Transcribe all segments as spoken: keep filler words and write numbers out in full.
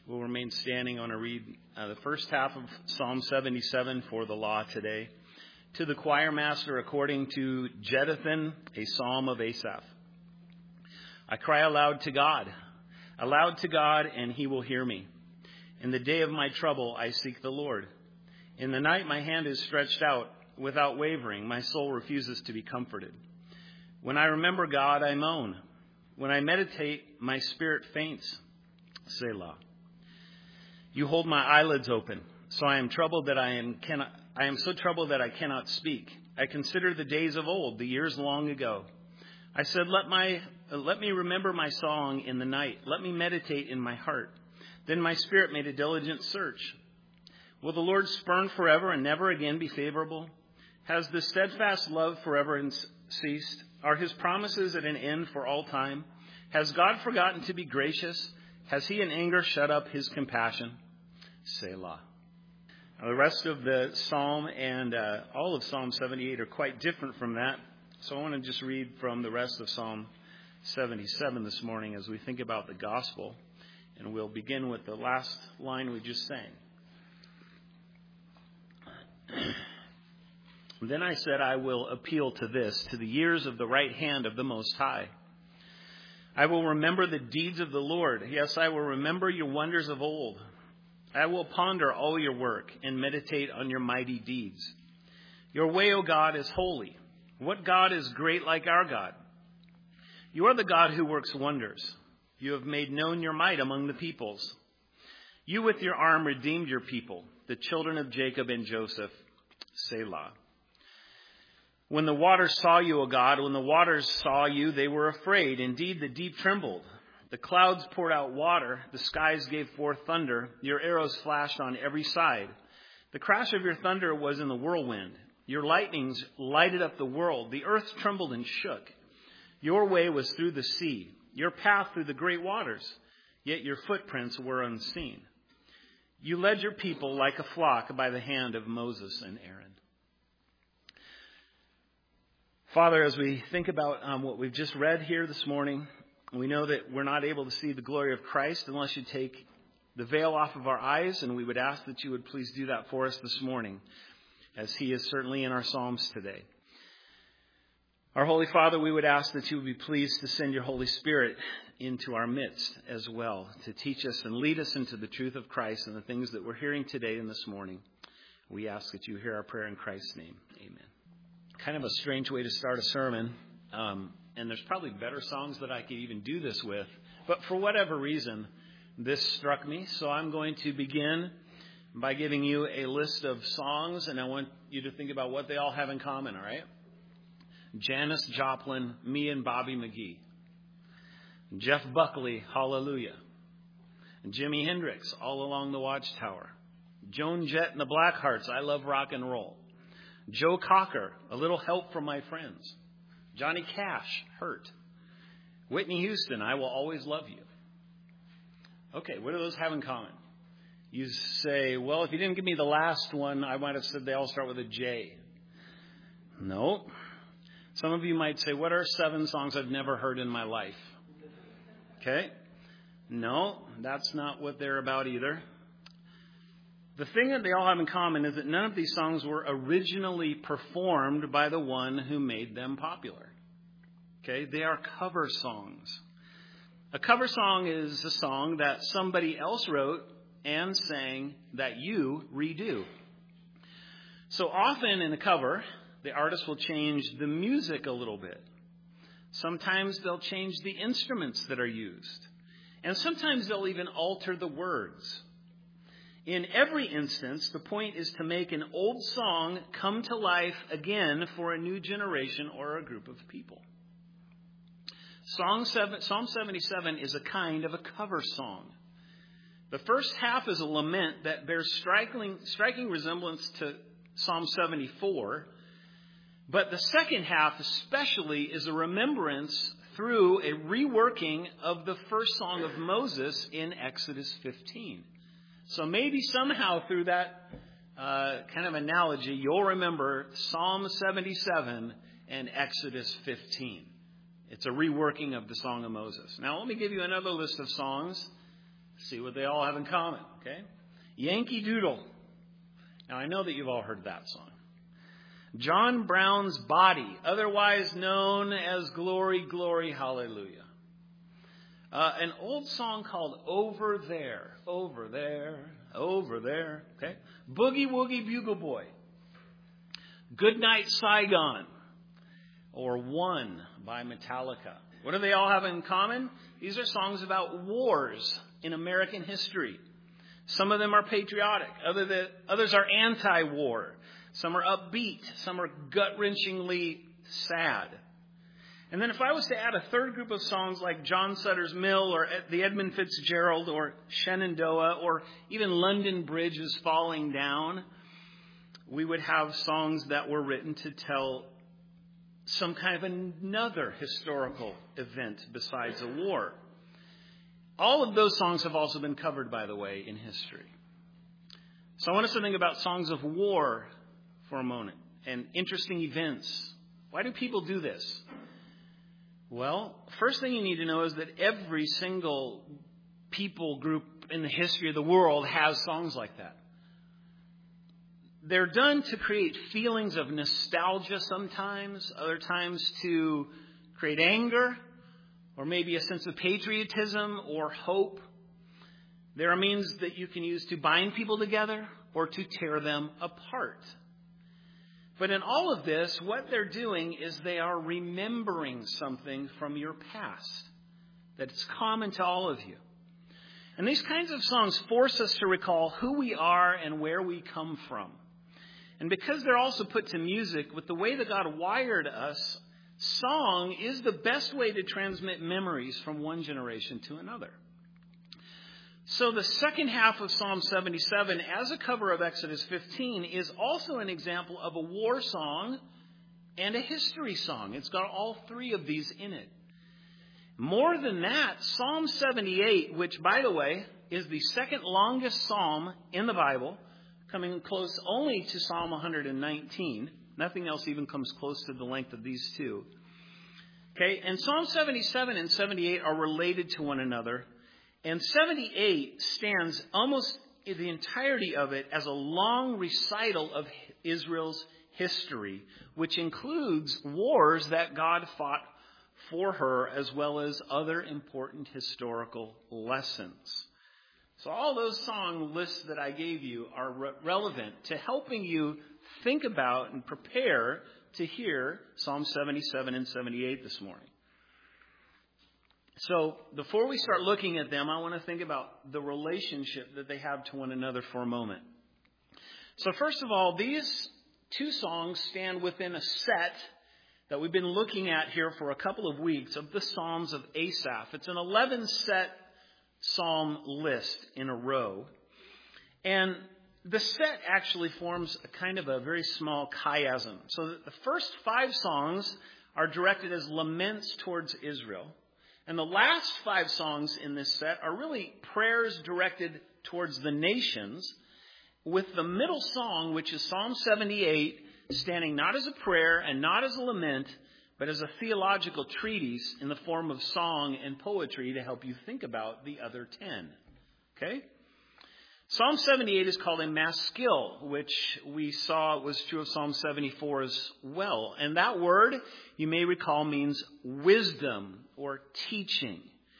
We'll remain standing. I want to read uh, the first half of Psalm seventy-seven for the law today. To the choir master according to Jeduthun, a psalm of Asaph. I cry aloud to God, aloud to God, and he will hear me. In the day of my trouble, I seek the Lord. In the night, my hand is stretched out without wavering. My soul refuses to be comforted. When I remember God, I moan. When I meditate, my spirit faints. Selah. You hold my eyelids open, so I am troubled that I am cannot. I am so troubled that I cannot speak. I consider the days of old, the years long ago. I said, let my let me remember my song in the night. Let me meditate in my heart. Then my spirit made a diligent search. Will the Lord spurn forever and never again be favorable? Has the steadfast love forever ceased? Are his promises at an end for all time? Has God forgotten to be gracious? Has he in anger shut up his compassion? Selah. Now, the rest of the psalm and uh, all of Psalm seventy-eight are quite different from that. So I want to just read from the rest of Psalm seventy-seven this morning as we think about the gospel. And we'll begin with the last line we just sang. Then I said, I will appeal to this, to the years of the right hand of the Most High. I will remember the deeds of the Lord. Yes, I will remember your wonders of old. I will ponder all your work and meditate on your mighty deeds. Your way, O God, is holy. What God is great like our God? You are the God who works wonders. You have made known your might among the peoples. You with your arm redeemed your people, the children of Jacob and Joseph. Selah. When the waters saw you, O God, when the waters saw you, they were afraid. Indeed, the deep trembled. The clouds poured out water. The skies gave forth thunder. Your arrows flashed on every side. The crash of your thunder was in the whirlwind. Your lightnings lighted up the world. The earth trembled and shook. Your way was through the sea, your path through the great waters, yet your footprints were unseen. You led your people like a flock by the hand of Moses and Aaron. Father, as we think about um, what we've just read here this morning, we know that we're not able to see the glory of Christ unless you take the veil off of our eyes, and we would ask that you would please do that for us this morning, as he is certainly in our Psalms today. Our Holy Father, we would ask that you would be pleased to send your Holy Spirit into our midst as well, to teach us and lead us into the truth of Christ and the things that we're hearing today and this morning. We ask that you hear our prayer in Christ's name. Amen. Kind of a strange way to start a sermon, um, and there's probably better songs that I could even do this with, but for whatever reason, this struck me, so I'm going to begin by giving you a list of songs, and I want you to think about what they all have in common, all right? Janis Joplin, Me and Bobby McGee. Jeff Buckley, Hallelujah. Jimi Hendrix, All Along the Watchtower. Joan Jett and the Blackhearts, I Love Rock and Roll. Joe Cocker, A Little Help from My Friends. Johnny Cash, Hurt. Whitney Houston, I Will Always Love You. Okay, what do those have in common? You say, well, if you didn't give me the last one, I might have said they all start with a J. No. Some of you might say, what are seven songs I've never heard in my life? Okay. No, that's not what they're about either. The thing that they all have in common is that none of these songs were originally performed by the one who made them popular. Okay, they are cover songs. A cover song is a song that somebody else wrote and sang that you redo. So often in a cover, the artist will change the music a little bit. Sometimes they'll change the instruments that are used. And sometimes they'll even alter the words. In every instance, the point is to make an old song come to life again for a new generation or a group of people. Psalm seventy-seven is a kind of a cover song. The first half is a lament that bears striking, striking resemblance to Psalm seventy-four, but the second half especially is a remembrance through a reworking of the first song of Moses in Exodus fifteen. So maybe somehow through that uh, kind of analogy, you'll remember Psalm seventy-seven and Exodus fifteen. It's a reworking of the Song of Moses. Now, let me give you another list of songs. See what they all have in common, okay? Yankee Doodle. Now, I know that you've all heard that song. John Brown's Body, otherwise known as Glory, Glory, Hallelujah. Uh, an old song called Over There, Over There, Over There, okay? Boogie Woogie Bugle Boy. Goodnight Saigon, or One by Metallica. What do they all have in common? These are songs about wars in American history. Some of them are patriotic. Other than, others are anti-war. Some are upbeat. Some are gut-wrenchingly sad. And then if I was to add a third group of songs like John Sutter's Mill or the Edmund Fitzgerald or Shenandoah or even London Bridge is Falling Down, we would have songs that were written to tell some kind of another historical event besides a war. All of those songs have also been covered, by the way, in history. So I want us to think about songs of war for a moment and interesting events. Why do people do this? Well, first thing you need to know is that every single people group in the history of the world has songs like that. They're done to create feelings of nostalgia sometimes, other times to create anger, or maybe a sense of patriotism or hope. There are means that you can use to bind people together or to tear them apart. But in all of this, what they're doing is they are remembering something from your past that is common to all of you. And these kinds of songs force us to recall who we are and where we come from. And because they're also put to music, with the way that God wired us, song is the best way to transmit memories from one generation to another. So the second half of Psalm seventy-seven, as a cover of Exodus fifteen, is also an example of a war song and a history song. It's got all three of these in it. More than that, Psalm seventy-eight, which, by the way, is the second longest psalm in the Bible, coming close only to Psalm one hundred nineteen. Nothing else even comes close to the length of these two. Okay, and Psalm seventy-seven and seventy-eight are related to one another. And seventy-eight stands almost the entirety of it as a long recital of Israel's history, which includes wars that God fought for her, as well as other important historical lessons. So all those song lists that I gave you are re- relevant to helping you think about and prepare to hear Psalm seventy-seven and seventy-eight this morning. So before we start looking at them, I want to think about the relationship that they have to one another for a moment. So first of all, these two songs stand within a set that we've been looking at here for a couple of weeks of the Psalms of Asaph. It's an eleven set psalm list in a row. And the set actually forms a kind of a very small chiasm. So that the first five songs are directed as laments towards Israel. And the last five songs in this set are really prayers directed towards the nations, with the middle song, which is Psalm seventy-eight, standing not as a prayer and not as a lament, but as a theological treatise in the form of song and poetry to help you think about the other ten. Okay? Psalm seventy-eight is called a maskil, which we saw was true of Psalm seventy-four as well. And that word, you may recall, means wisdom or teaching.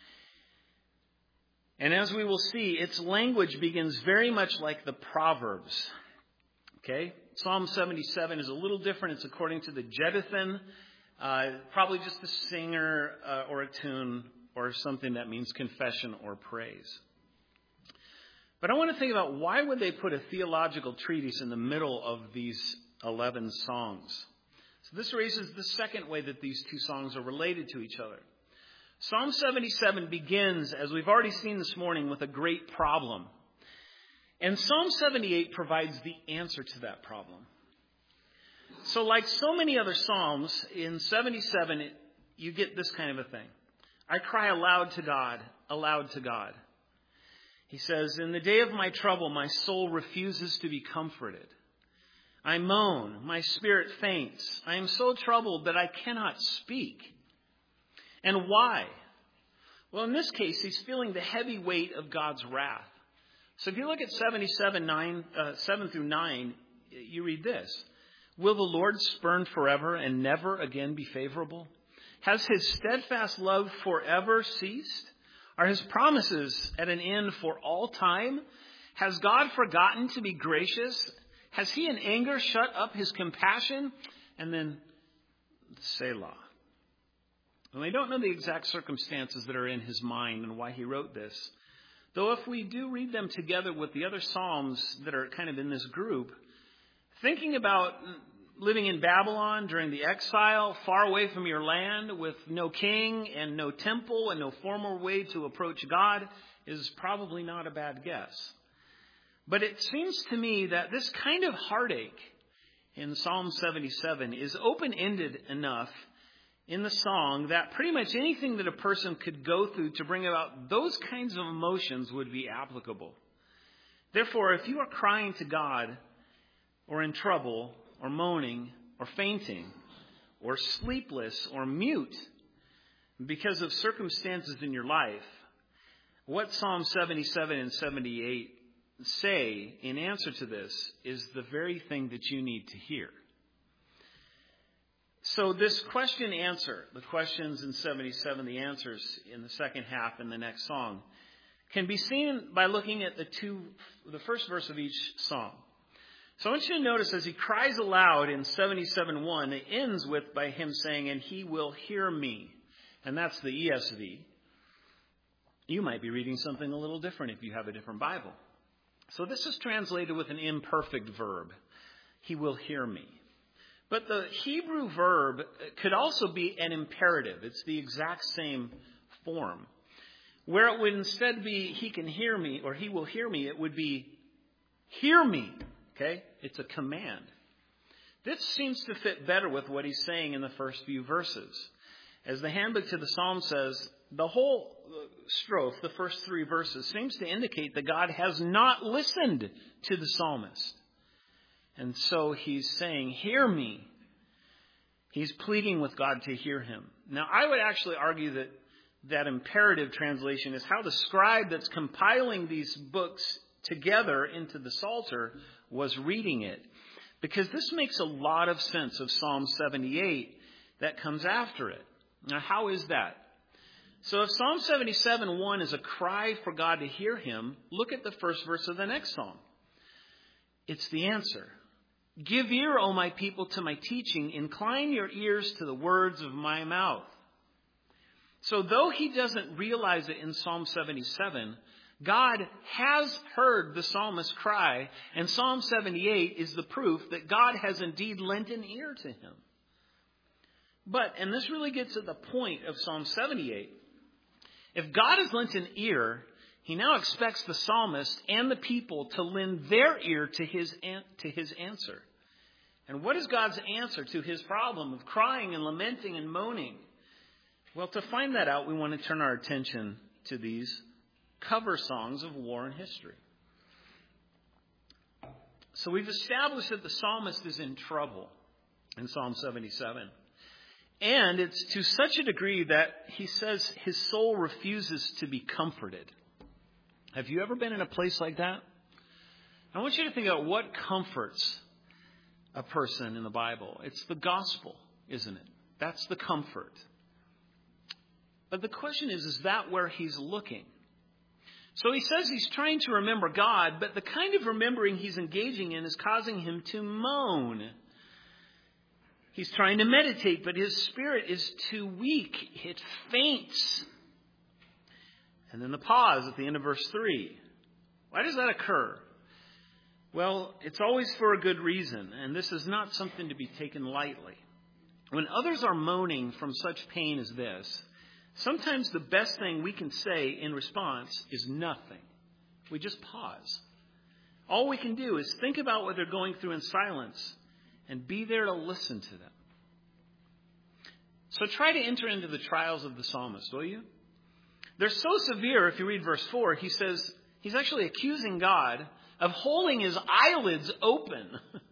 And as we will see, its language begins very much like the Proverbs. Okay? Psalm seventy-seven is a little different. It's according to the Jeduthun, uh, probably just a singer uh, or a tune or something that means confession or praise. But I want to think about, why would they put a theological treatise in the middle of these eleven songs? So this raises the second way that these two songs are related to each other. Psalm seventy-seven begins, as we've already seen this morning, with a great problem. And Psalm seventy-eight provides the answer to that problem. So like so many other psalms, in seventy-seven, it, you get this kind of a thing. I cry aloud to God, aloud to God. He says, in the day of my trouble, my soul refuses to be comforted. I moan, my spirit faints. I am so troubled that I cannot speak. And why? Well, in this case, he's feeling the heavy weight of God's wrath. So if you look at seventy-seven, nine, uh, seven through nine, you read this. Will the Lord spurn forever and never again be favorable? Has his steadfast love forever ceased? Are his promises at an end for all time? Has God forgotten to be gracious? Has he in anger shut up his compassion? And then Selah. And we don't know the exact circumstances that are in his mind and why he wrote this. Though if we do read them together with the other Psalms that are kind of in this group, thinking about living in Babylon during the exile, far away from your land, with no king and no temple and no formal way to approach God, is probably not a bad guess. But it seems to me that this kind of heartache in Psalm seventy-seven is open-ended enough in the song that pretty much anything that a person could go through to bring about those kinds of emotions would be applicable. Therefore, if you are crying to God, or in trouble, or moaning, or fainting, or sleepless, or mute because of circumstances in your life, what Psalm seventy-seven and seventy-eight say in answer to this is the very thing that you need to hear. So this question answer, the questions in seventy-seven, the answers in the second half in the next song, can be seen by looking at the two, the first verse of each song. So I want you to notice as he cries aloud in seventy-seven one, it ends with by him saying, and he will hear me. And that's the E S V. You might be reading something a little different if you have a different Bible. So this is translated with an imperfect verb. He will hear me. But the Hebrew verb could also be an imperative. It's the exact same form. Where it would instead be, he can hear me, or he will hear me, it would be, hear me. Okay? It's a command. This seems to fit better with what he's saying in the first few verses. As the handbook to the Psalm says, the whole strophe, the first three verses, seems to indicate that God has not listened to the psalmist. And so he's saying, hear me. He's pleading with God to hear him. Now, I would actually argue that that imperative translation is how the scribe that's compiling these books together into the Psalter was reading it. Because this makes a lot of sense of Psalm seventy-eight that comes after it. Now, how is that? So if Psalm seventy-seven one is a cry for God to hear him, look at the first verse of the next psalm. It's the answer. Give ear, O my people, to my teaching. Incline your ears to the words of my mouth. So though he doesn't realize it in Psalm seventy-seven, God has heard the psalmist's cry, and Psalm seventy-eight is the proof that God has indeed lent an ear to him. But, and this really gets at the point of Psalm seventy-eight, if God has lent an ear, he now expects the psalmist and the people to lend their ear to his, to his answer. And what is God's answer to his problem of crying and lamenting and moaning? Well, to find that out, we want to turn our attention to these cover songs of war and history. So we've established that the psalmist is in trouble in Psalm seventy-seven. And it's to such a degree that he says his soul refuses to be comforted. Have you ever been in a place like that? I want you to think about what comforts a person in the Bible. It's the gospel, isn't it? That's the comfort. But the question is, is that where he's looking? So he says he's trying to remember God, but the kind of remembering he's engaging in is causing him to moan. He's trying to meditate, but his spirit is too weak. It faints. And then the pause at the end of verse three. Why does that occur? Well, it's always for a good reason, and this is not something to be taken lightly. When others are moaning from such pain as this, sometimes the best thing we can say in response is nothing. We just pause. All we can do is think about what they're going through in silence and be there to listen to them. So try to enter into the trials of the psalmist, will you? They're so severe, if you read verse four, he says he's actually accusing God of holding his eyelids open.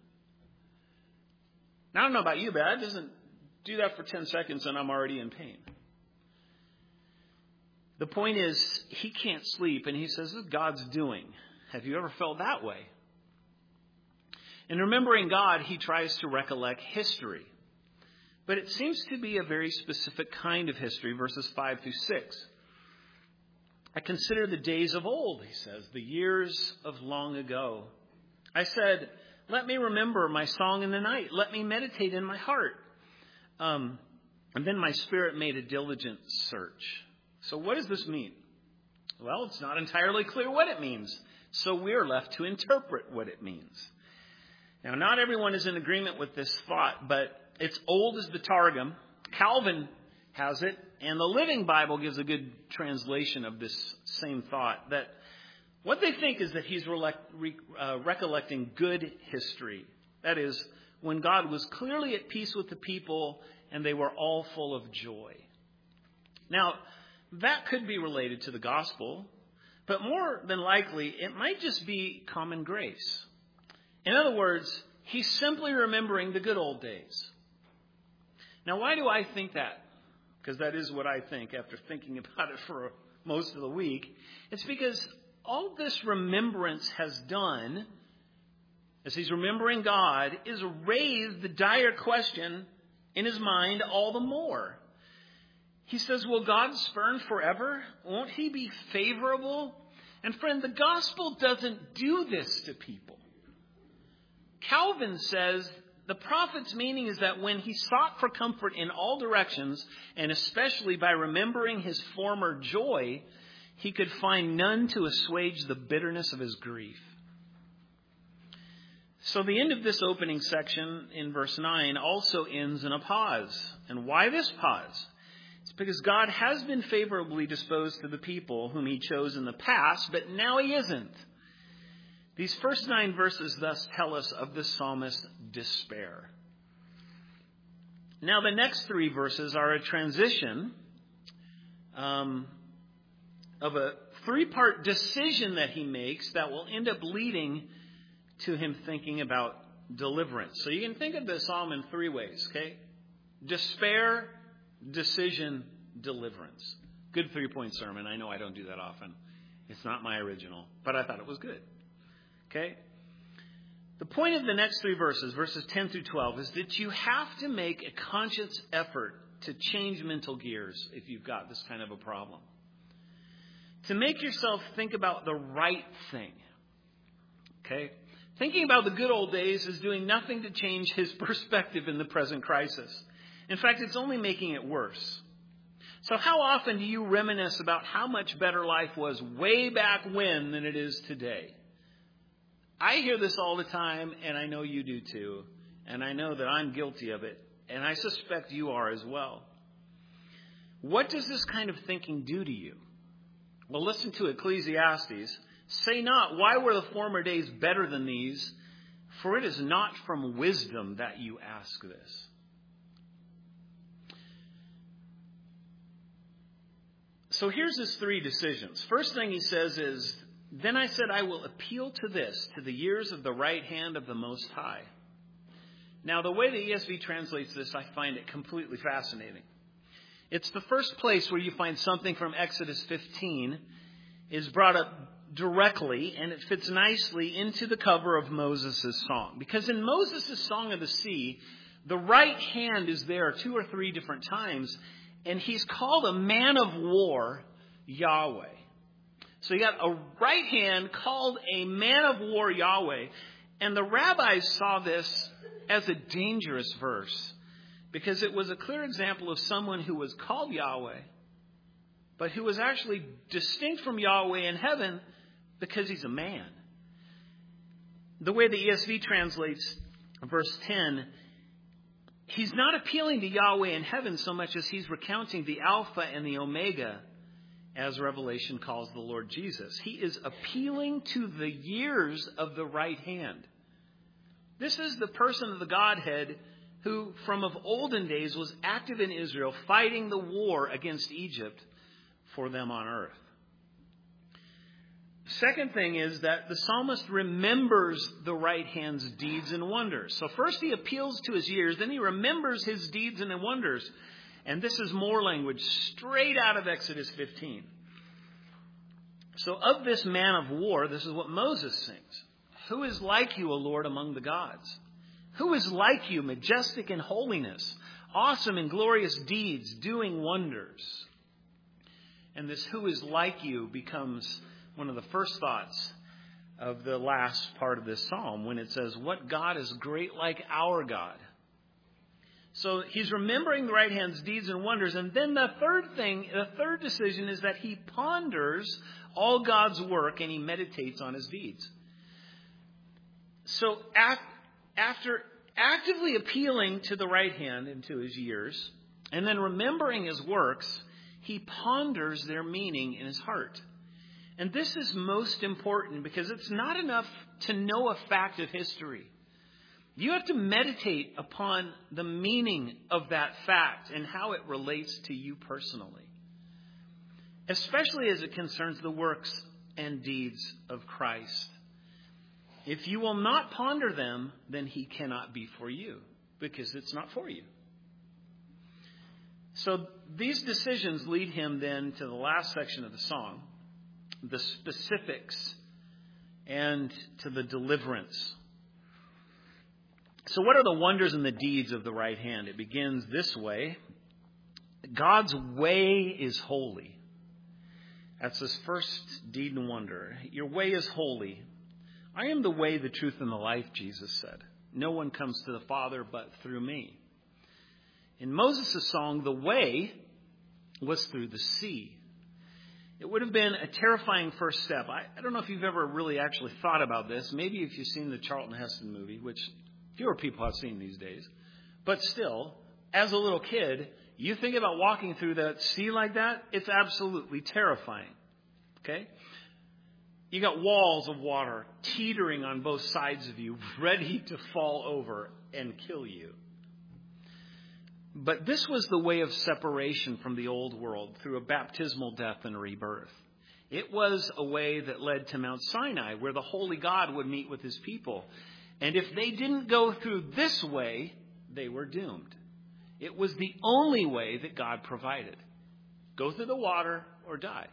Now, I don't know about you, but that doesn't do that for ten seconds and I'm already in pain. The point is, he can't sleep, and he says, this is God's doing. Have you ever felt that way? In remembering God, he tries to recollect history. But it seems to be a very specific kind of history, verses five through six. I consider the days of old, he says, the years of long ago. I said, let me remember my song in the night. Let me meditate in my heart. Um, and then my spirit made a diligent search. So what does this mean? Well, it's not entirely clear what it means. So we're left to interpret what it means. Now, not everyone is in agreement with this thought, but it's old as the Targum. Calvin has it, and the Living Bible gives a good translation of this same thought, that what they think is that he's re- uh, recollecting good history. That is, when God was clearly at peace with the people and they were all full of joy. Now, that could be related to the gospel, but more than likely, it might just be common grace. In other words, he's simply remembering the good old days. Now, why do I think that? Because that is what I think after thinking about it for most of the week. It's because all this remembrance has done, as he's remembering God, is raise the dire question in his mind all the more. He says, will God spurn forever? Won't he be favorable? And friend, the gospel doesn't do this to people. Calvin says the prophet's meaning is that when he sought for comfort in all directions, and especially by remembering his former joy, he could find none to assuage the bitterness of his grief. So the end of this opening section in verse nine also ends in a pause. And why this pause? It's because God has been favorably disposed to the people whom he chose in the past, but now he isn't. These first nine verses thus tell us of the psalmist's despair. Now the next three verses are a transition um, of a three-part decision that he makes that will end up leading to him thinking about deliverance. So you can think of the psalm in three ways, okay? Despair, decision, deliverance. Good three-point sermon. I know I don't do that often. It's not my original, but I thought it was good. Okay? The point of the next three verses, verses ten through twelve, is that you have to make a conscious effort to change mental gears if you've got this kind of a problem. To make yourself think about the right thing. Okay? Thinking about the good old days is doing nothing to change his perspective in the present crisis. In fact, it's only making it worse. So how often do you reminisce about how much better life was way back when than it is today? I hear this all the time, and I know you do too. And I know that I'm guilty of it, and I suspect you are as well. What does this kind of thinking do to you? Well, listen to Ecclesiastes. Say not, why were the former days better than these? For it is not from wisdom that you ask this. So here's his three decisions. First thing he says is, then I said, I will appeal to this, to the years of the right hand of the Most High. Now, the way the E S V translates this, I find it completely fascinating. It's the first place where you find something from Exodus fifteen is brought up directly, and it fits nicely into the cover of Moses' song. Because in Moses' Song of the Sea, the right hand is there two or three different times, and he's called a man of war, Yahweh. So you got a right hand called a man of war, Yahweh. And the rabbis saw this as a dangerous verse because it was a clear example of someone who was called Yahweh, but who was actually distinct from Yahweh in heaven because he's a man. The way the E S V translates verse ten, he's not appealing to Yahweh in heaven so much as he's recounting the Alpha and the Omega, as Revelation calls the Lord Jesus. He is appealing to the years of the right hand. This is the person of the Godhead who, from of olden days, was active in Israel, fighting the war against Egypt for them on earth. Second thing is that the psalmist remembers the right hand's deeds and wonders. So first he appeals to his years, then he remembers his deeds and wonders. And this is more language straight out of Exodus fifteen. So of this man of war, this is what Moses sings. Who is like you, O Lord, among the gods? Who is like you, majestic in holiness, awesome in glorious deeds, doing wonders? And this who is like you becomes one of the first thoughts of the last part of this psalm when it says, what God is great like our God? So he's remembering the right hand's deeds and wonders. And then the third thing, the third decision is that he ponders all God's work and he meditates on his deeds. So after actively appealing to the right hand and to his years, and then remembering his works, he ponders their meaning in his heart. And this is most important because it's not enough to know a fact of history. You have to meditate upon the meaning of that fact and how it relates to you personally, especially as it concerns the works and deeds of Christ. If you will not ponder them, then he cannot be for you because it's not for you. So these decisions lead him then to the last section of the song, the specifics, and to the deliverance. So what are the wonders and the deeds of the right hand? It begins this way. God's way is holy. That's his first deed and wonder. Your way is holy. I am the way, the truth, and the life, Jesus said. No one comes to the Father but through me. In Moses' song, the way was through the sea. It would have been a terrifying first step. I, I don't know if you've ever really actually thought about this. Maybe if you've seen the Charlton Heston movie, which fewer people have seen these days. But still, as a little kid, you think about walking through that sea like that, it's absolutely terrifying. Okay? You got walls of water teetering on both sides of you, ready to fall over and kill you. But this was the way of separation from the old world through a baptismal death and rebirth. It was a way that led to Mount Sinai, where the holy God would meet with his people. And if they didn't go through this way, they were doomed. It was the only way that God provided. Go through the water or die.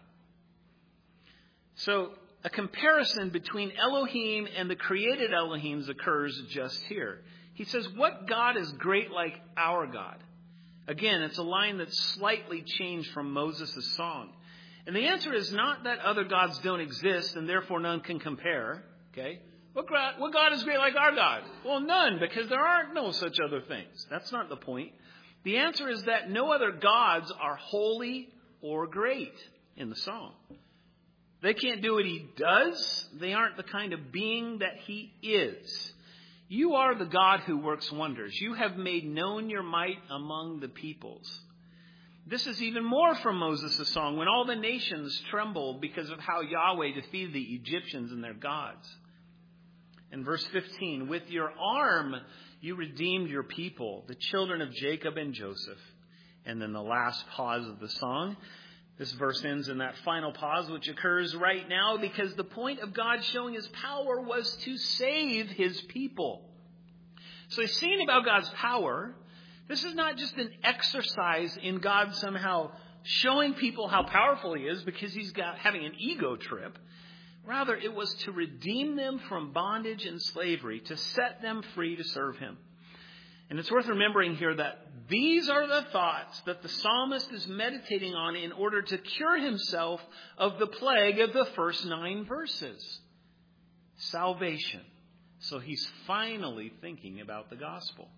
So a comparison between Elohim and the created Elohims occurs just here. He says, what God is great like our God? Again, it's a line that's slightly changed from Moses' song. And the answer is not that other gods don't exist and therefore none can compare. Okay? What God, what God is great like our God? Well, none, because there are no such other things. That's not the point. The answer is that no other gods are holy or great in the song. They can't do what he does. They aren't the kind of being that he is. You are the God who works wonders. You have made known your might among the peoples. This is even more from Moses' song, when all the nations trembled because of how Yahweh defeated the Egyptians and their gods. In verse fifteen, with your arm you redeemed your people, the children of Jacob and Joseph. And then the last pause of the song. This verse ends in that final pause, which occurs right now because the point of God showing his power was to save his people. So he's saying about God's power, this is not just an exercise in God somehow showing people how powerful he is because he's got having an ego trip. Rather, it was to redeem them from bondage and slavery, to set them free to serve him. And it's worth remembering here that these are the thoughts that the psalmist is meditating on in order to cure himself of the plague of the first nine verses. Salvation. So he's finally thinking about the gospel.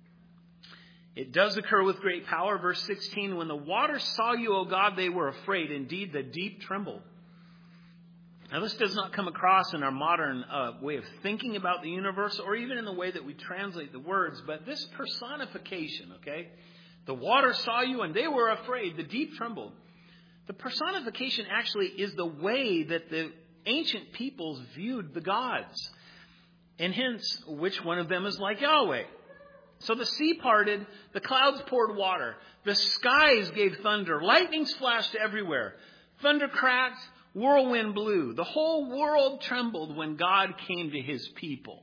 It does occur with great power. Verse sixteen, when the waters saw you, O God, they were afraid. Indeed, the deep trembled. Now, this does not come across in our modern uh, way of thinking about the universe or even in the way that we translate the words, but this personification, okay? The water saw you and they were afraid. The deep trembled. The personification actually is the way that the ancient peoples viewed the gods. And hence, which one of them is like Yahweh? So the sea parted, the clouds poured water, the skies gave thunder, lightnings flashed everywhere, thunder cracked, whirlwind blew. The whole world trembled when God came to his people.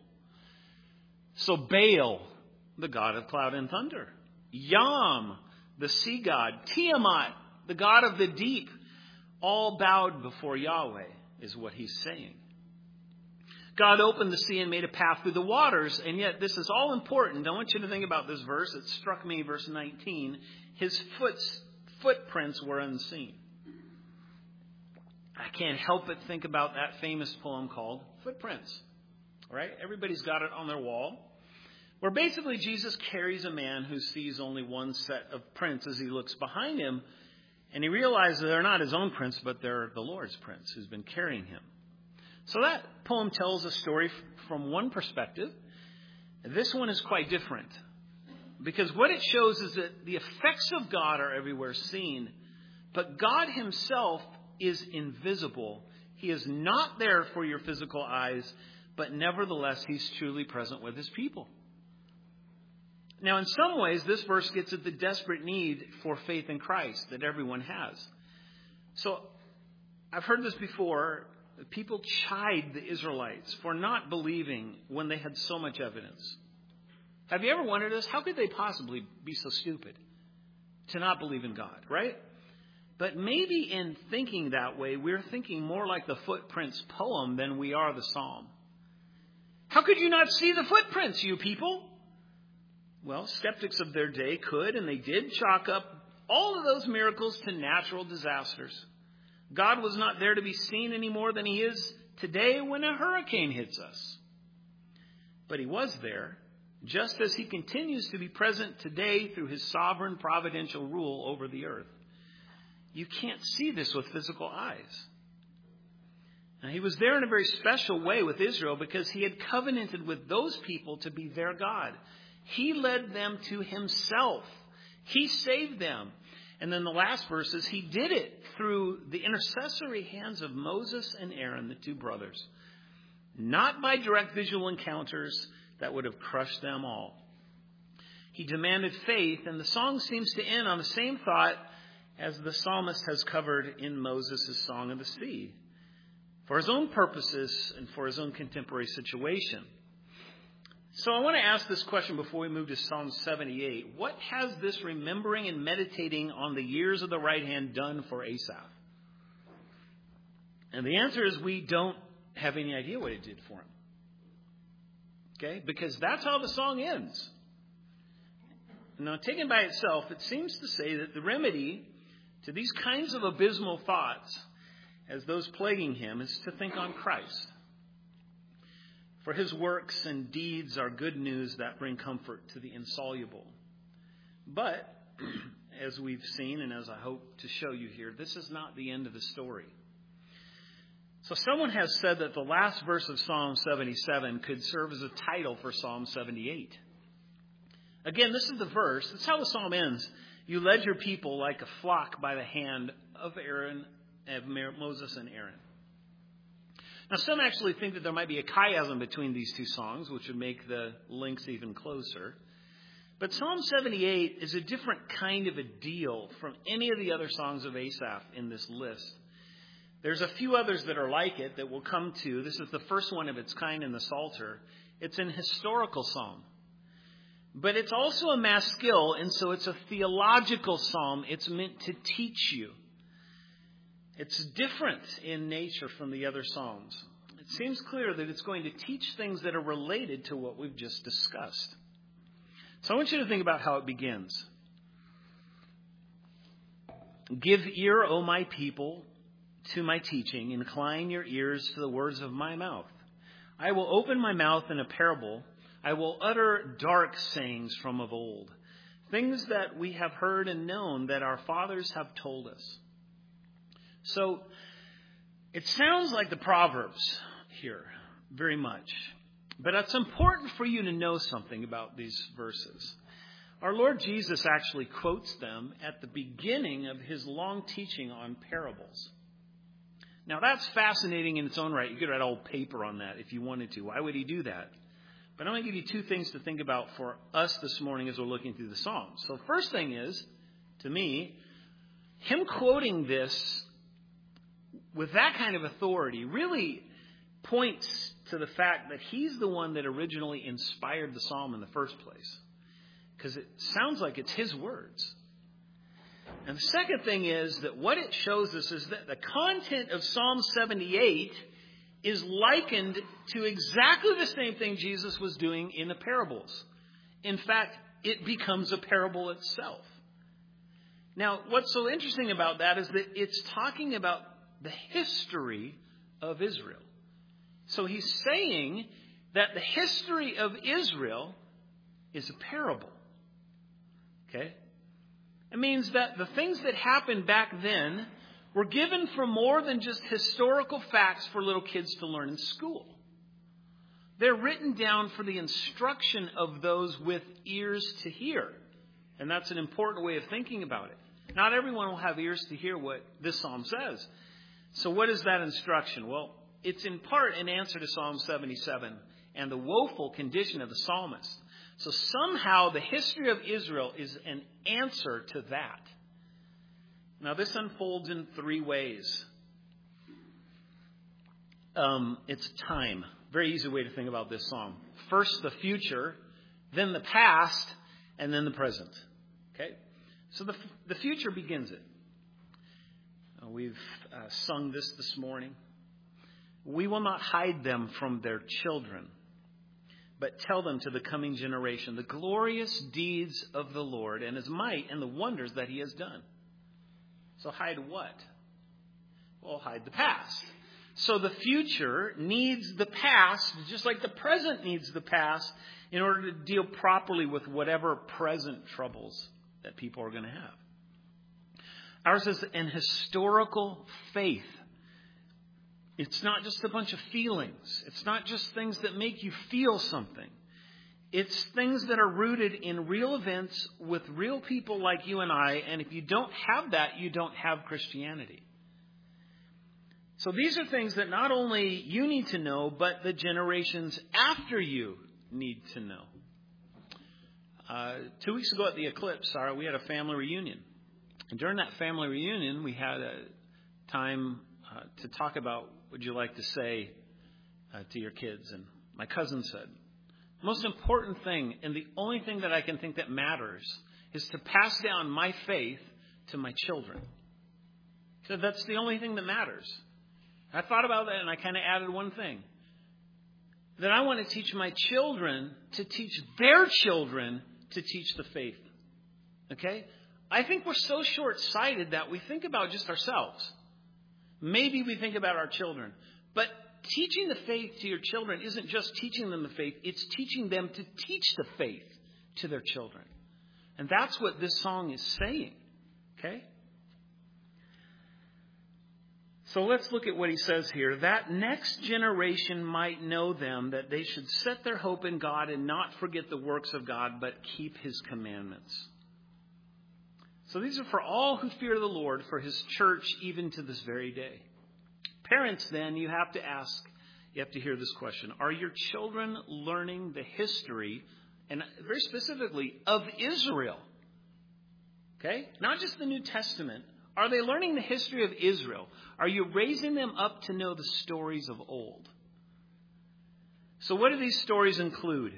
So Baal, the god of cloud and thunder. Yam, the sea god. Tiamat, the god of the deep. all bowed before Yahweh, is what he's saying. God opened the sea and made a path through the waters, and yet this is all important. I want you to think about this verse. It struck me, verse nineteen. His foot, footprints were unseen. I can't help but think about that famous poem called Footprints. Right? Everybody's got it on their wall. Where basically Jesus carries a man who sees only one set of prints as he looks behind him, and he realizes they're not his own prints, but they're the Lord's prints who's been carrying him. So that poem tells a story from one perspective. This one is quite different, because what it shows is that the effects of God are everywhere seen, but God himself is invisible. He is not there for your physical eyes, but nevertheless, he's truly present with his people. Now, in some ways, this verse gets at the desperate need for faith in Christ that everyone has. So, I've heard this before. People chide the Israelites for not believing when they had so much evidence. Have you ever wondered this? How could they possibly be so stupid to not believe in God, right? But maybe in thinking that way, we're thinking more like the Footprints poem than we are the Psalm. How could you not see the footprints, you people? Well, skeptics of their day could, and they did, chalk up all of those miracles to natural disasters. God was not there to be seen any more than he is today when a hurricane hits us. But he was there, just as he continues to be present today through his sovereign providential rule over the earth. You can't see this with physical eyes. Now, he was there in a very special way with Israel because he had covenanted with those people to be their God. He led them to himself. He saved them. And then the last verses, he did it through the intercessory hands of Moses and Aaron, the two brothers. Not by direct visual encounters that would have crushed them all. He demanded faith, and the song seems to end on the same thought as the psalmist has covered in Moses' Song of the Sea, for his own purposes and for his own contemporary situation. So I want to ask this question before we move to Psalm seventy-eight. What has this remembering and meditating on the years of the right hand done for Asaph? And the answer is we don't have any idea what it did for him. Okay? Because that's how the song ends. Now, taken by itself, it seems to say that the remedy to these kinds of abysmal thoughts, as those plaguing him, is to think on Christ. For his works and deeds are good news that bring comfort to the insoluble. But, as we've seen and as I hope to show you here, this is not the end of the story. So someone has said that the last verse of Psalm seventy-seven could serve as a title for Psalm seventy-eight. Again, this is the verse. That's how the psalm ends. You led your people like a flock by the hand of Aaron, of Moses and Aaron. Now, some actually think that there might be a chiasm between these two songs, which would make the links even closer. But Psalm seventy-eight is a different kind of a deal from any of the other songs of Asaph in this list. There's a few others that are like it that we'll come to. This is the first one of its kind in the Psalter. It's an historical psalm. But it's also a maskil, and so it's a theological psalm. It's meant to teach you. It's different in nature from the other psalms. It seems clear that it's going to teach things that are related to what we've just discussed. So I want you to think about how it begins. Give ear, O my people, to my teaching. Incline your ears to the words of my mouth. I will open my mouth in a parable. I will utter dark sayings from of old, things that we have heard and known that our fathers have told us. So it sounds like the Proverbs here, very much. But it's important for you to know something about these verses. Our Lord Jesus actually quotes them at the beginning of his long teaching on parables. Now, that's fascinating in its own right. You could write a whole paper on that if you wanted to. Why would he do that? But I'm going to give you two things to think about for us this morning as we're looking through the Psalms. So first thing is, to me, him quoting this with that kind of authority really points to the fact that he's the one that originally inspired the psalm in the first place. Because it sounds like it's his words. And the second thing is that what it shows us is that the content of Psalm seventy-eight is likened to exactly the same thing Jesus was doing in the parables. In fact, it becomes a parable itself. Now, what's so interesting about that is that it's talking about the history of Israel. So he's saying that the history of Israel is a parable. Okay? It means that the things that happened back then were given for more than just historical facts for little kids to learn in school. They're written down for the instruction of those with ears to hear. And that's an important way of thinking about it. Not everyone will have ears to hear what this psalm says. So what is that instruction? Well, it's in part an answer to Psalm seventy-seven and the woeful condition of the psalmist. So somehow the history of Israel is an answer to that. Now this unfolds in three ways. Um, it's time. Very easy way to think about this psalm. First the future, then the past, and then the present. Okay? So the, the future begins it. Uh, we've uh, sung this this morning. We will not hide them from their children, but tell them to the coming generation the glorious deeds of the Lord and his might and the wonders that he has done. So hide what? Well, hide the past. So the future needs the past, just like the present needs the past, in order to deal properly with whatever present troubles that people are going to have. Ours is an historical faith. It's not just a bunch of feelings. It's not just things that make you feel something. It's things that are rooted in real events with real people like you and I. And if you don't have that, you don't have Christianity. So these are things that not only you need to know, but the generations after you need to know. Uh, two weeks ago at the Eclipse, Sarah, we had a family reunion. And during that family reunion, we had a time uh, to talk about, would you like to say uh, to your kids? And my cousin said, the most important thing, and the only thing that I can think that matters, is to pass down my faith to my children. So that's the only thing that matters. I thought about that and I kind of added one thing. That I want to teach my children to teach their children to teach the faith. Okay? I think we're so short-sighted that we think about just ourselves. Maybe we think about our children. But teaching the faith to your children isn't just teaching them the faith. It's teaching them to teach the faith to their children. And that's what this song is saying. Okay? So let's look at what he says here. That next generation might know them, that they should set their hope in God and not forget the works of God, but keep his commandments. So these are for all who fear the Lord, for his church, even to this very day. Parents, then, you have to ask, you have to hear this question. Are your children learning the history, and very specifically, of Israel? Okay? Not just the New Testament. Are they learning the history of Israel? Are you raising them up to know the stories of old? So what do these stories include?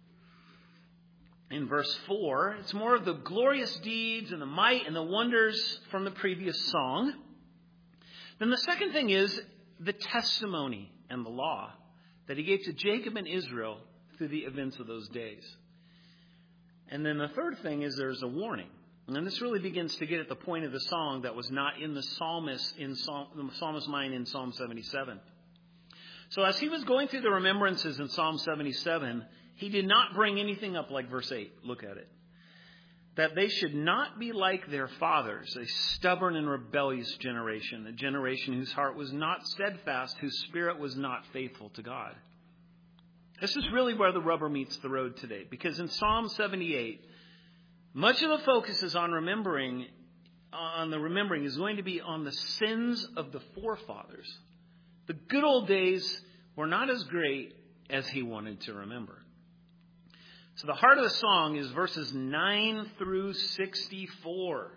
In verse four, it's more of the glorious deeds and the might and the wonders from the previous song. Then the second thing is the testimony and the law that he gave to Jacob and Israel through the events of those days. And then the third thing is there's a warning. And this really begins to get at the point of the song that was not in the psalmist in Psalm, the psalmist's mind in Psalm seventy-seven. So as he was going through the remembrances in Psalm seventy-seven, he did not bring anything up like verse eight. Look at it. That they should not be like their fathers, a stubborn and rebellious generation, a generation whose heart was not steadfast, whose spirit was not faithful to God. This is really where the rubber meets the road today. Because in Psalm seventy-eight, much of the focus is on remembering, on the remembering is going to be on the sins of the forefathers. The good old days were not as great as he wanted to remember. So the heart of the song is verses nine through sixty-four.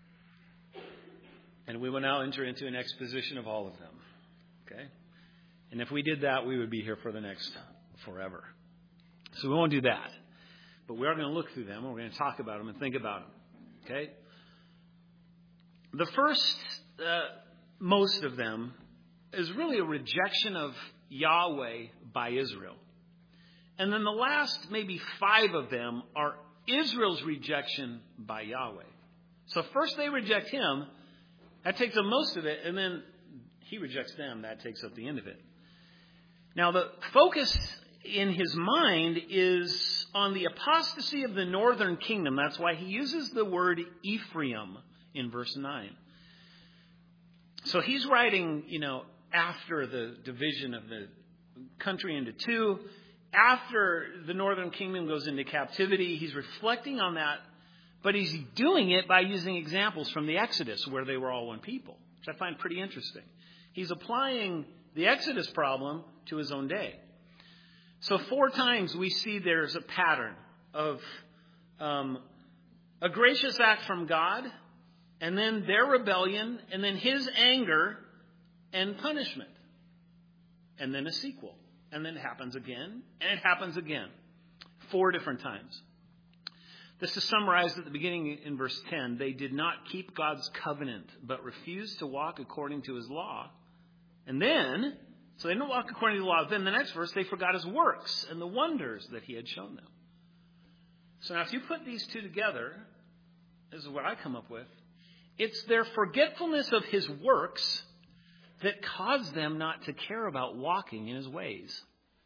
And we will now enter into an exposition of all of them. Okay? And if we did that, we would be here for the next forever. So we won't do that. But we are going to look through them. We're going to talk about them and think about them. Okay? The first, uh, most of them, is really a rejection of Yahweh by Israel. And then the last maybe five of them are Israel's rejection by Yahweh. So first they reject him. That takes up most of it. And then he rejects them. That takes up the end of it. Now the focus in his mind is on the apostasy of the northern kingdom. That's why he uses the word Ephraim in verse nine. So he's writing, you know, after the division of the country into two, after the northern kingdom goes into captivity. He's reflecting on that, but he's doing it by using examples from the Exodus where they were all one people, which I find pretty interesting. He's applying the Exodus problem to his own day. So four times we see there's a pattern of um, a gracious act from God, and then their rebellion, and then his anger and punishment. And then a sequel. And then it happens again, and it happens again. Four different times. This is summarized at the beginning in verse ten. They did not keep God's covenant, but refused to walk according to his law. And then, so they didn't walk according to the law. Then the next verse, they forgot his works and the wonders that he had shown them. So now if you put these two together, this is what I come up with. It's their forgetfulness of his works that caused them not to care about walking in his ways.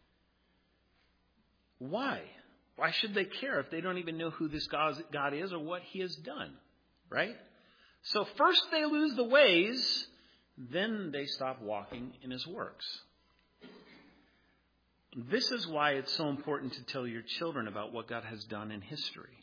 Why? Why should they care if they don't even know who this God is or what he has done? Right? So first they lose the ways, then they stop walking in his works. This is why it's so important to tell your children about what God has done in history.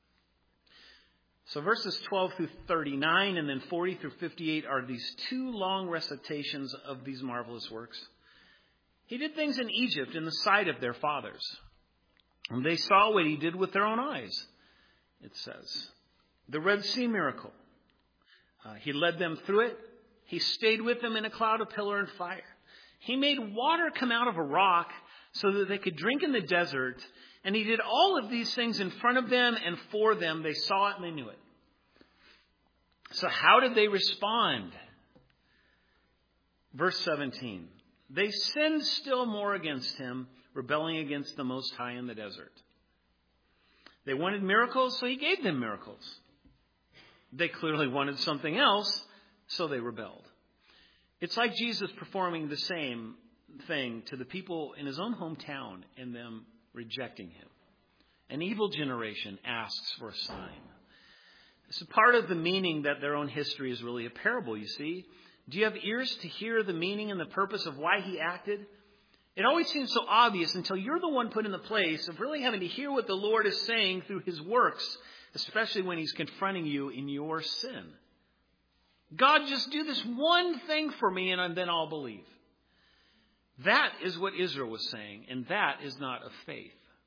So verses twelve through thirty-nine and then forty through fifty-eight are these two long recitations of these marvelous works. He did things in Egypt in the sight of their fathers. And they saw what he did with their own eyes, it says. The Red Sea miracle. Uh, he led them through it. He stayed with them in a cloud of pillar and fire. He made water come out of a rock so that they could drink in the desert. And he did all of these things in front of them and for them. They saw it and they knew it. So how did they respond? Verse seventeen. They sinned still more against him, rebelling against the Most High in the desert. They wanted miracles, so he gave them miracles. They clearly wanted something else, so they rebelled. It's like Jesus performing the same thing to the people in his own hometown and them rejecting him. An evil generation asks for a sign. This is part of the meaning that their own history is really a parable, you see. Do you have ears to hear the meaning and the purpose of why he acted? It always seems so obvious until you're the one put in the place of really having to hear what the Lord is saying through his works, especially when he's confronting you in your sin. God, just do this one thing for me and then I'll believe. That is what Israel was saying, and that is not of faith.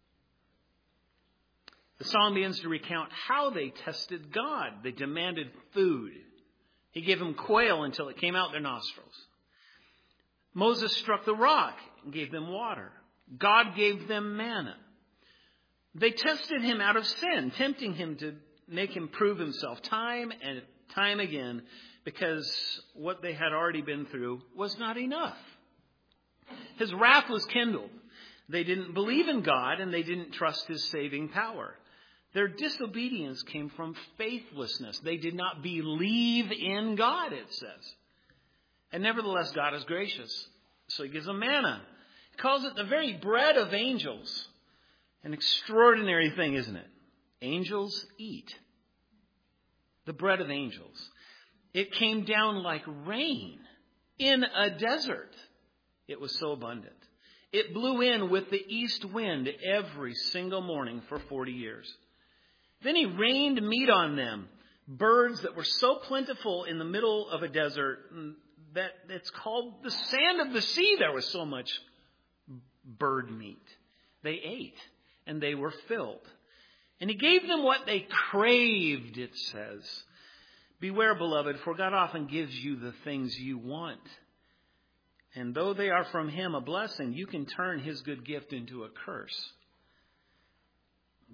The psalm begins to recount how they tested God. They demanded food. He gave them quail until it came out their nostrils. Moses struck the rock and gave them water. God gave them manna. They tested him out of sin, tempting him to make him prove himself time and time again, because what they had already been through was not enough. His wrath was kindled. They didn't believe in God and they didn't trust his saving power. Their disobedience came from faithlessness. They did not believe in God, it says. And nevertheless, God is gracious. So he gives them manna. He calls it the very bread of angels. An extraordinary thing, isn't it? Angels eat. The bread of angels. It came down like rain in a desert. It was so abundant. It blew in with the east wind every single morning for forty years. Then he rained meat on them, birds that were so plentiful in the middle of a desert that it's called the sand of the sea. There was so much bird meat. They ate and they were filled. And he gave them what they craved, it says. Beware, beloved, for God often gives you the things you want. And though they are from him a blessing, you can turn his good gift into a curse.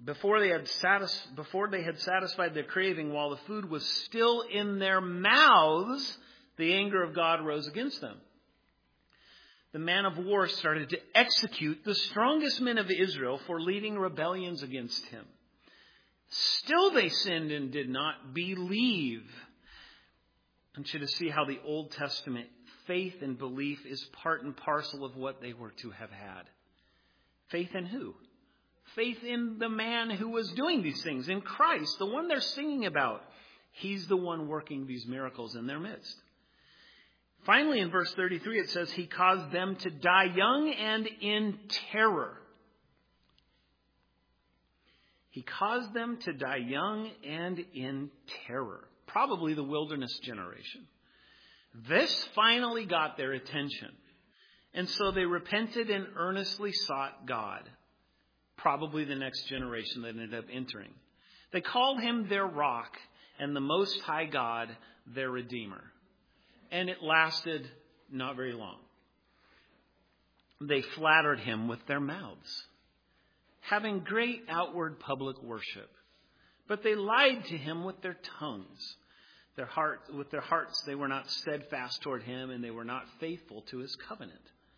before they had satis- before they had satisfied their craving, while the food was still in their mouths, the anger of God rose against them. The man of war started to execute the strongest men of Israel for leading rebellions against him. Still they sinned and did not believe. I want you to see how the Old Testament faith and belief is part and parcel of what they were to have had. Faith in who? Faith in the man who was doing these things, in Christ, the one they're singing about. He's the one working these miracles in their midst. Finally, in verse thirty-three, it says, he caused them to die young and in terror. He caused them to die young and in terror. Probably the wilderness generation. This finally got their attention. And so they repented and earnestly sought God. Probably the next generation that ended up entering. They called him their rock and the Most High God their Redeemer. And it lasted not very long. They flattered him with their mouths, having great outward public worship. But they lied to him with their tongues. Their heart, with their hearts, they were not steadfast toward him, and they were not faithful to his covenant.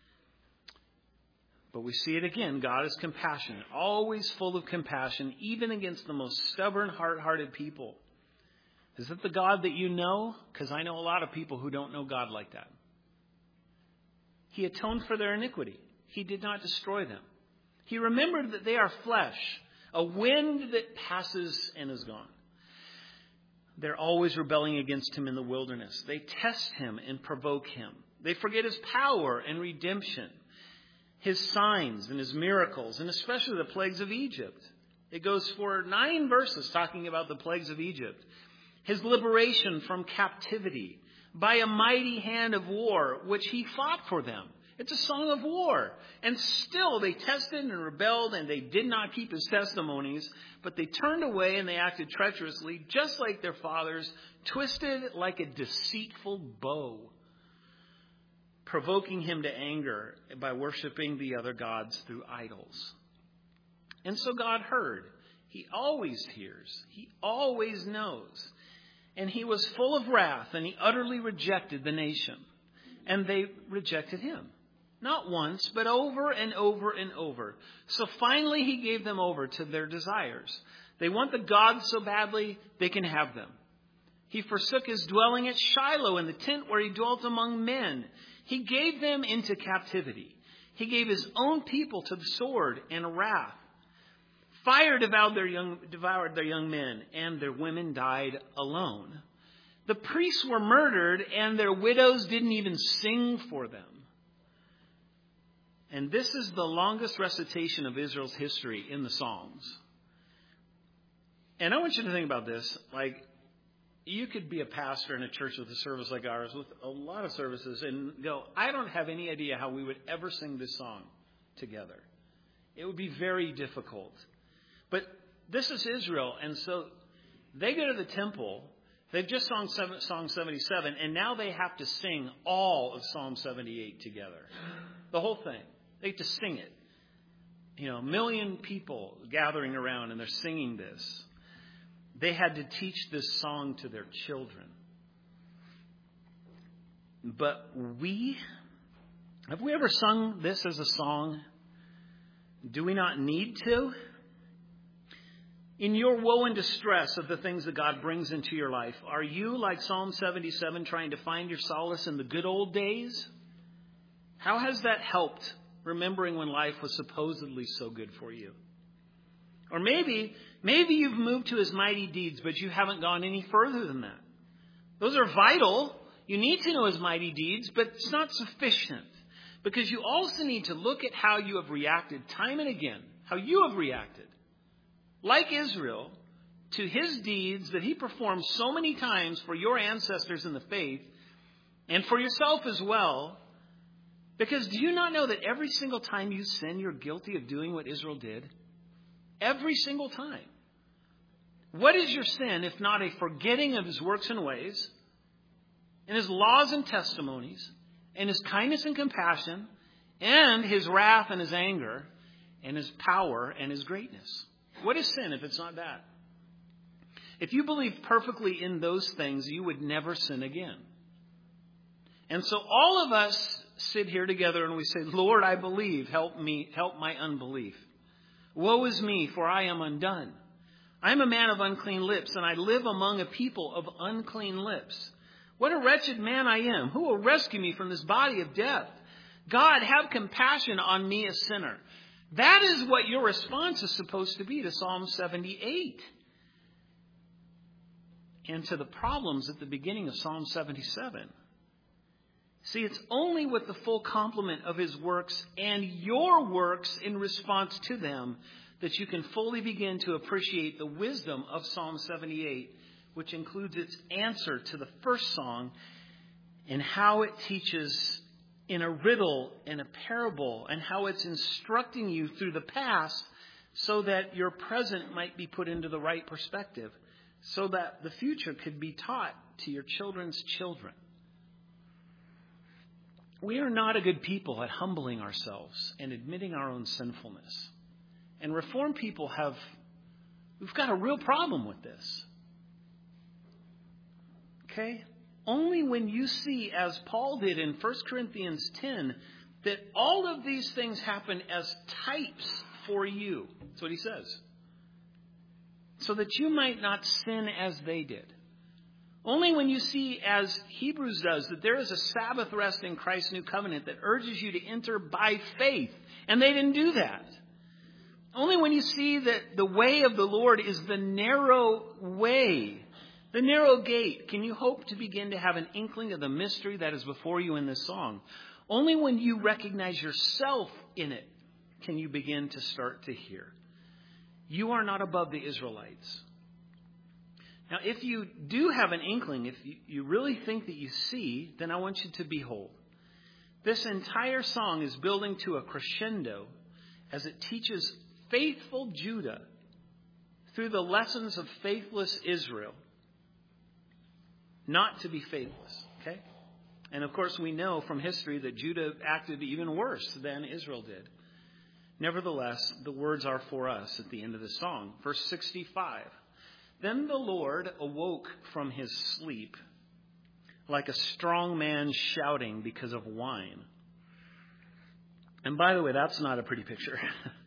But we see it again. God is compassionate, always full of compassion, even against the most stubborn, hard-hearted people. Is it the God that you know? Because I know a lot of people who don't know God like that. He atoned for their iniquity. He did not destroy them. He remembered that they are flesh, a wind that passes and is gone. They're always rebelling against him in the wilderness. They test him and provoke him. They forget his power and redemption, his signs and his miracles, and especially the plagues of Egypt. It goes for nine verses talking about the plagues of Egypt. His liberation from captivity by a mighty hand of war, which he fought for them. It's a song of war. And still they tested and rebelled, and they did not keep his testimonies, but they turned away and they acted treacherously, just like their fathers, twisted like a deceitful bow, provoking him to anger by worshiping the other gods through idols. And so God heard. He always hears. He always knows. And he was full of wrath, and he utterly rejected the nation. And they rejected him. Not once, but over and over and over. So finally he gave them over to their desires. They want the gods so badly, they can have them. He forsook his dwelling at Shiloh in the tent where he dwelt among men. He gave them into captivity. He gave his own people to the sword and wrath. Fire devoured their young, devoured their young men, and their women died alone. The priests were murdered, and their widows didn't even sing for them. And this is the longest recitation of Israel's history in the Psalms. And I want you to think about this. Like, you could be a pastor in a church with a service like ours, with a lot of services, and go, I don't have any idea how we would ever sing this song together. It would be very difficult. But this is Israel, and so they go to the temple. They've just sung Psalm seventy-seven, and now they have to sing all of Psalm seventy-eight together. The whole thing. They have to sing it. You know, a million people gathering around, and they're singing this. They had to teach this song to their children. But we, have we ever sung this as a song? Do we not need to? In your woe and distress of the things that God brings into your life, are you, like Psalm seventy-seven, trying to find your solace in the good old days? How has that helped, remembering when life was supposedly so good for you? Or maybe, maybe you've moved to his mighty deeds, but you haven't gone any further than that. Those are vital. You need to know his mighty deeds, but it's not sufficient. Because you also need to look at how you have reacted time and again, how you have reacted. Like Israel, to his deeds that he performed so many times for your ancestors in the faith and for yourself as well. Because do you not know that every single time you sin, you're guilty of doing what Israel did? Every single time. What is your sin if not a forgetting of his works and ways, and his laws and testimonies, and his kindness and compassion, and his wrath and his anger, and his power and his greatness? What is sin if it's not that? If you believed perfectly in those things, you would never sin again. And so all of us sit here together and we say, Lord, I believe. Help me, help my unbelief. Woe is me, for I am undone. I am a man of unclean lips, and I live among a people of unclean lips. What a wretched man I am. Who will rescue me from this body of death? God, have compassion on me, a sinner. That is what your response is supposed to be to Psalm seventy-eight. And to the problems at the beginning of Psalm seventy-seven. See, it's only with the full complement of his works and your works in response to them that you can fully begin to appreciate the wisdom of Psalm seventy-eight, which includes its answer to the first song and how it teaches in a riddle and a parable and how it's instructing you through the past so that your present might be put into the right perspective, so that the future could be taught to your children's children. We are not a good people at humbling ourselves and admitting our own sinfulness. And Reformed people have, we've got a real problem with this. Okay? Only when you see, as Paul did in First Corinthians ten, that all of these things happen as types for you. That's what he says. So that you might not sin as they did. Only when you see, as Hebrews does, that there is a Sabbath rest in Christ's new covenant that urges you to enter by faith. And they didn't do that. Only when you see that the way of the Lord is the narrow way, the narrow gate, can you hope to begin to have an inkling of the mystery that is before you in this song. Only when you recognize yourself in it can you begin to start to hear. You are not above the Israelites. Now, if you do have an inkling, if you, you really think that you see, then I want you to behold. This entire song is building to a crescendo as it teaches faithful Judah through the lessons of faithless Israel not to be faithless. Okay? And of course, we know from history that Judah acted even worse than Israel did. Nevertheless, the words are for us at the end of the song. Verse sixty-five. Then the Lord awoke from his sleep like a strong man shouting because of wine. And by the way, that's not a pretty picture.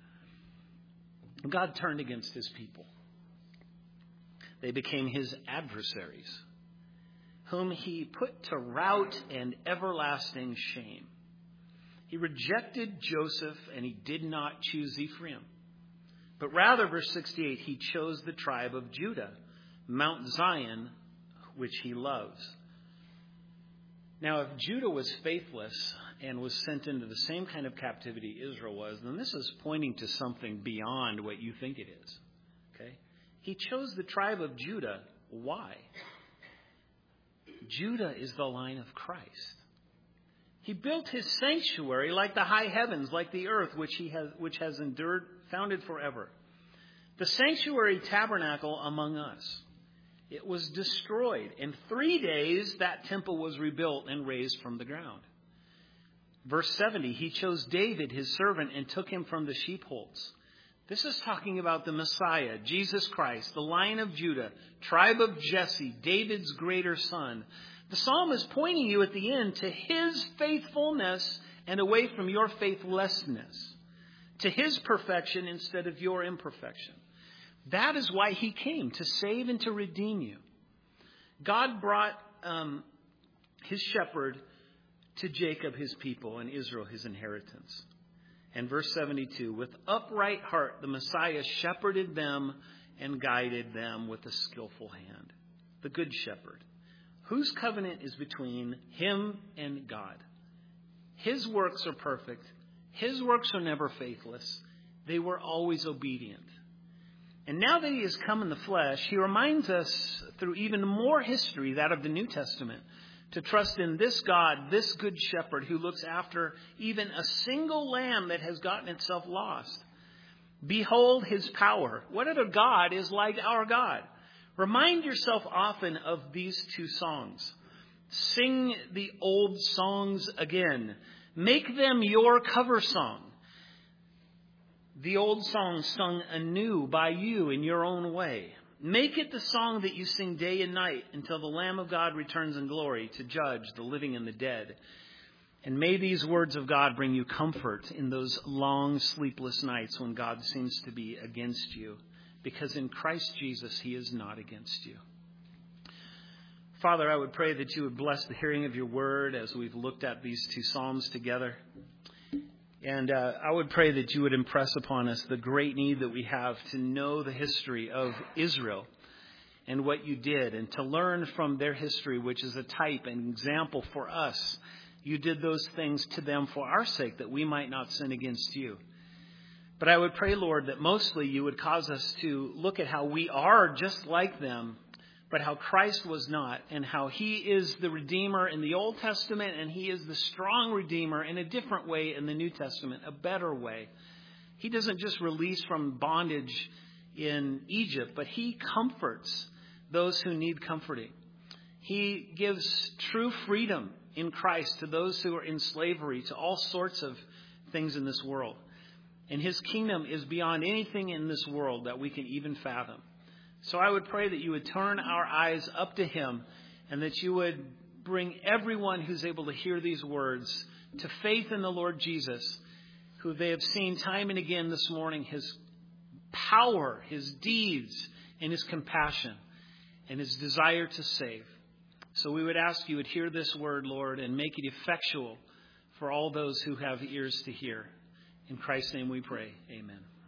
God turned against his people. They became his adversaries, whom he put to rout and everlasting shame. He rejected Joseph and he did not choose Ephraim. But rather, verse sixty-eight, he chose the tribe of Judah, Mount Zion, which he loves. Now, if Judah was faithless and was sent into the same kind of captivity Israel was, then this is pointing to something beyond what you think it is. Okay? He chose the tribe of Judah. Why? Judah is the line of Christ. He built his sanctuary like the high heavens, like the earth, which he has, which has endured, founded forever. The sanctuary tabernacle among us. It was destroyed. In three days, that temple was rebuilt and raised from the ground. Verse seventy, he chose David, his servant, and took him from the sheepfolds. This is talking about the Messiah, Jesus Christ, the Lion of Judah, tribe of Jesse, David's greater son. The psalm is pointing you at the end to his faithfulness and away from your faithlessness, to his perfection instead of your imperfection. That is why he came, to save and to redeem you. God brought um, his shepherd to Jacob, his people, and Israel, his inheritance. And verse seventy-two, with upright heart, the Messiah shepherded them and guided them with a skillful hand. The good shepherd, whose covenant is between him and God. His works are perfect. His works are never faithless. They were always obedient. And now that he has come in the flesh, he reminds us through even more history, that of the New Testament, to trust in this God, this good shepherd who looks after even a single lamb that has gotten itself lost. Behold his power. What other God is like our God? Remind yourself often of these two songs. Sing the old songs again. Make them your cover song. the old song sung anew by you in your own way. Make it the song that you sing day and night until the Lamb of God returns in glory to judge the living and the dead. And may these words of God bring you comfort in those long sleepless nights when God seems to be against you, because in Christ Jesus, he is not against you. Father, I would pray that you would bless the hearing of your word as we've looked at these two Psalms together. And uh, I would pray that you would impress upon us the great need that we have to know the history of Israel and what you did, and to learn from their history, which is a type and example for us. You did those things to them for our sake, that we might not sin against you. But I would pray, Lord, that mostly you would cause us to look at how we are just like them, but how Christ was not, and how he is the Redeemer in the Old Testament, and he is the strong Redeemer in a different way in the New Testament, a better way. He doesn't just release from bondage in Egypt, but he comforts those who need comforting. He gives true freedom in Christ to those who are in slavery to all sorts of things in this world. And his kingdom is beyond anything in this world that we can even fathom. So I would pray that you would turn our eyes up to him, and that you would bring everyone who's able to hear these words to faith in the Lord Jesus, who they have seen time and again this morning, his power, his deeds, and his compassion, and his desire to save. So we would ask you would hear this word, Lord, and make it effectual for all those who have ears to hear. In Christ's name we pray. Amen.